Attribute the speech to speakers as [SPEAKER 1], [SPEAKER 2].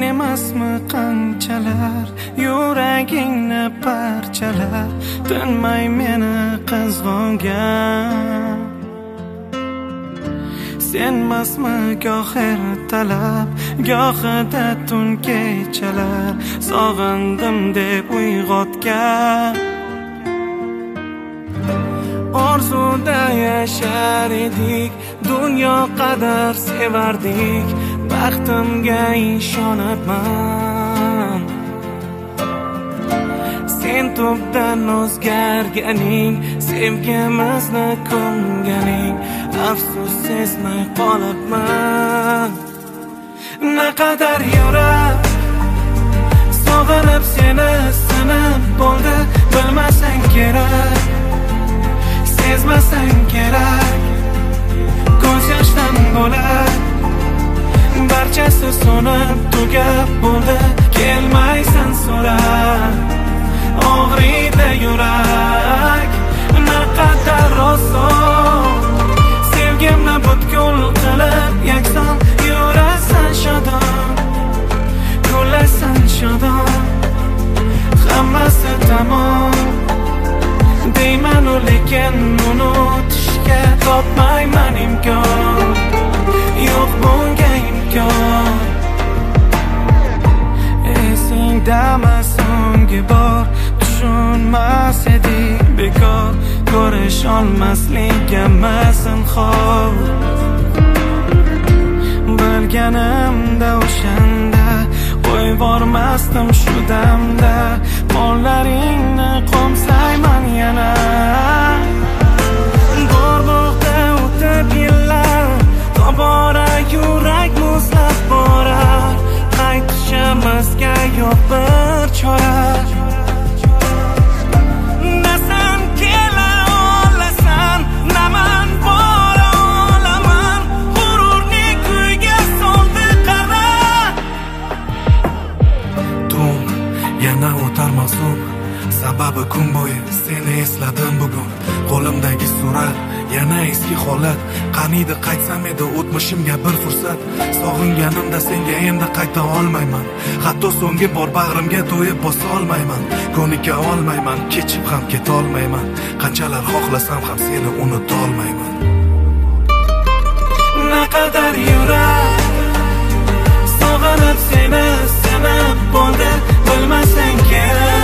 [SPEAKER 1] emasmi qanchalar yuragingni parchalar tinmay meni qizg'ongan. Senmasmi goh ertalab gohida tun kechalar sog'indim deb uyg'otgan. Orzuda yashar edik, dunyo qadar sevardik, baxtimga ishonibman. Sen tubdan o'zgarganing, sevgimizni ko'nganing, afsus sezmay qolibman. Naqadar yurab sog'inib seni sinib bo'ldi, bilmasang kerak, sezmasang kerak, ko'z yoshdan bo'lak barchasi so'nib tugab bo'ldi. Kelmaysan so'rab og'riydi yurak, naqadar oson sevgimni butkul qilib yakson yurasan shodon, kulasan shodon, hammasi tamom deymanu lekin unutishga topmayman imkon, yo'q bunga imkon. Esingdami so'nggi bor tushunmas edik bekor, ko'rish olmasligimni zinhor. Bilganimda o'shanda qo'yvormasdim shu damda, qo'llaringni qo'msayman yana. Bormoqda o'tib yillar, tobora yurak muzlab borar, qaytishimizga yo'q bir chora. Nasan kela olasan, naman bora olaman, g'ururni kuyga soldi qara. Tun yana o'tar masum, sababi kun bo'yi seni esladim bugun. Qo'limdagi surat yana eski holat, qaniydi qaytsam edi o'tmishimga bir fursat. Sog'inganimda senga endi qayta olmayman, hatto so'nggi bor bag'rimga to'yib bosa olmayman. Ko'nika olmayman, kechib ham keta olmayman, qanchalar xohlasam ham seni unuta olmayman. Naqadar yurak sog'inib seni sinib bo'ldi, bilmasang kerak,